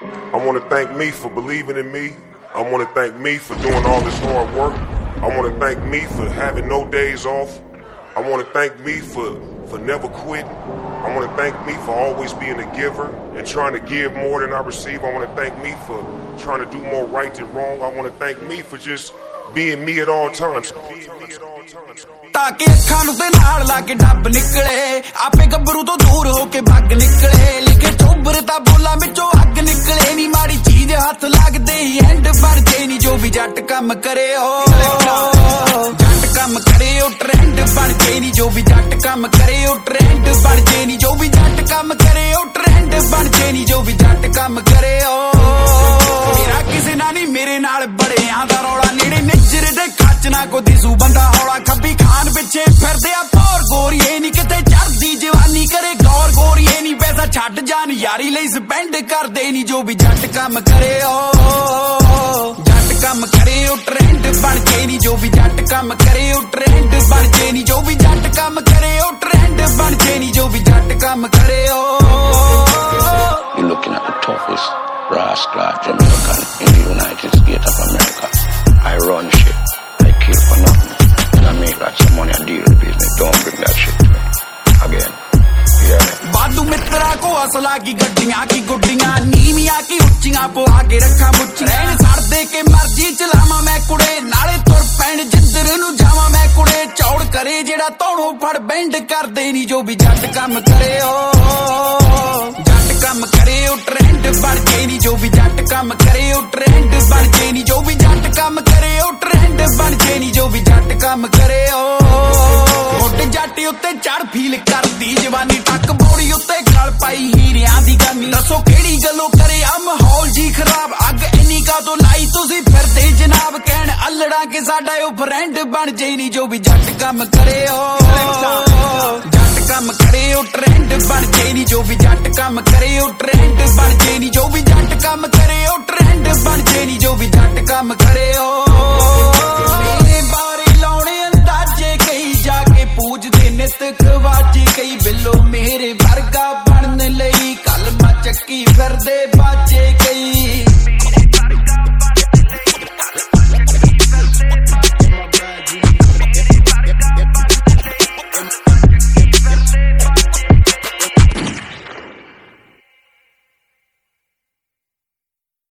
I want to thank me for believing in me. I want to thank me for doing all this hard work. I want to thank me for having no days off. I want to thank me for never quitting. I want to thank me for always being a giver and trying to give more than I receive. I want to thank me for trying to do more right than wrong. I want to thank me for just being me at all times. ताकि अखां नूं ते नाल ला के dub निकले आपे गब्बरू तो दूर होके भग निकले लिखे चोबर ता बोला विचों अग निकले नी माड़ी चीज हथ लगदे ही एंड बनदे नी जो भी जट कम करे ओ जट कम करे ओ ट्रेंड बनदे नी जो भी जट कम करे ओ ट्रेंड बनदे नी जो भी जट कम करे ओ ट्रेंड बनदे नी जो भी जट कम करे ओ मेरा किसे ना नहीं मेरे नाल बड़े आंदा रौला नेड़े निजर दे खच ना को दिसू बंदा हौला खब्बी खान पिछे फिरदे आ भौर गोरीए नी किते चढ़दी जवानी करे गौर गोरीए नी पैसा छड्ड जान यारी लई स्पेंड करदे नी जो भी जट कम करे ओ जट कम करे ओ ट्रेंड बन के नी जो भी जट कम करे ओ ट्रेंड बन के नी जो भी जट कम करे ओ ट्रेंड बन के नी जो भी जट कम करे ओ You're looking at the toughest rascal Jamaican in the United States of America. I run shit, I kill for nothing, and I make lots of money and deal with business. Don't bring that shit to me again. बादू मित्रा को असला की गड्डियां की गुड्डियां नीवियां की उच्चियां पवा के रखा मुच्ची रहन सड़दे के मर्जी चलावा मैं कुड़े नाले तुर पैण जिद्दर नू जावा मैं कुड़े चौड़ करे जेड़ा तोड़ों फड़ बेंड कर दे नी जो भी जट कम करे ओ जट कम करे ओ ट्रेंड बन के नी जो भी जट कम करे ओ ट्रेंड बन के नी जो भी जट कम करे ओ ट्रेंड बन के नी जो भी जट कम करे ओ मोटे जट उत्ते चढ़ फील करदी जवानी टक बौड़ी उत्ते गल पाई हीरियां दी गानी दसो केड़ी गल्लों करे आ माहौल जी खराब अग इन्नी का तो लाई तुसी फिरदे जनाब कहण अल्लड़ा के साडा ओ फ्रेंड बन जे नी जो भी जट कम करे ओ जट कम करे ओ ट्रेंड बन जे नी जो भी जट कम करे ओ ट्रेंड बन जे नी जो भी जट कम करे ओ ट्रेंड बन जे नी जो भी जट कम करे ओ मेरे बारे लाउणे अंदाजे कई जाके पूजदे नित खवाजी कई बिल्लो मेरे वर्गा बनन लई कलमा चक्की फिरदे